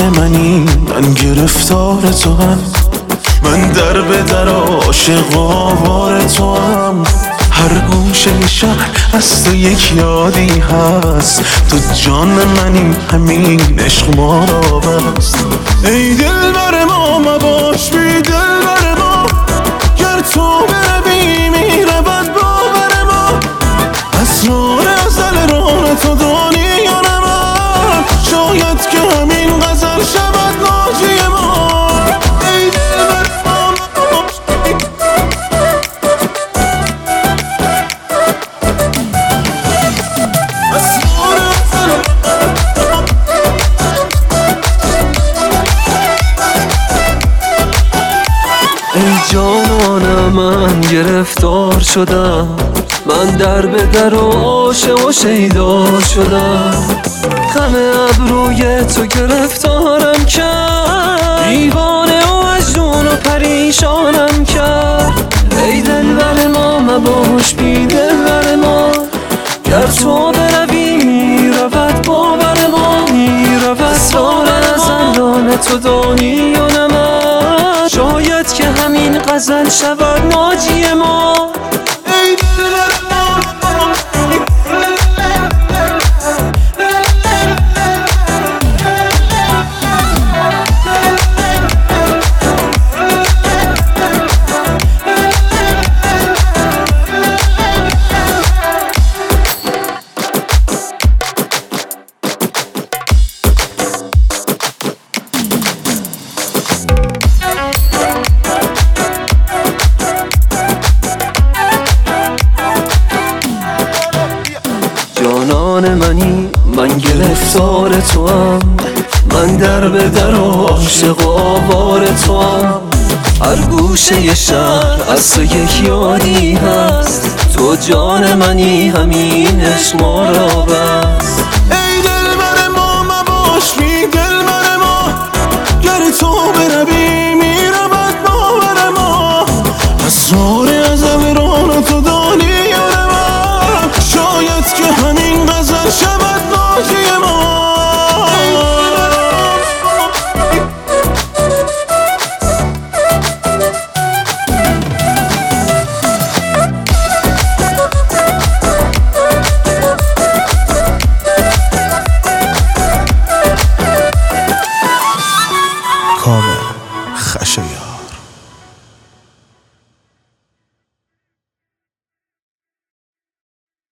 جان منی، من گرفتار تو هم، من در به در عاشق آوار تو هم. هر گوشه شهر از تو یک یادی هست، تو جان منی، همین عشق ما را بست. ای دل بر ما مباش بی دل بر ما، گر تو بروی میرود باور ما. اسرار ازل راه تو دانی یا نه من، شاید که همین غزل شود ناجی ما. ای دل بر ما مباش ای جانانم من گرفتار شدم، من در به در و عاشق و شیدا شدم. غم ابروی تو گرفتارم کرد، دیوانه و مجنون و پریشانم کرد. ای دلبر ما مباش بی دلبر ما، گر تو بروی میرود باور ما، میرود. اسرار ازلان تو دانی یا نه من، شاید که همین غزل شود ناجی ما. ای دلبر جانان منی، من گرفتار تو هم، من در به در عاشق و آوار تو هم. هر گوشه شهر از تو یک یادی هست، تو جان منی، همین عشق ما را بست. ای دل بر ما مباش بی دل بر ما، گر تو بروی میرود باور ما. اسرار ازل راه تو دانی یا نه من، شاید که همین غزل شود ناجی ما. کامل خشایار.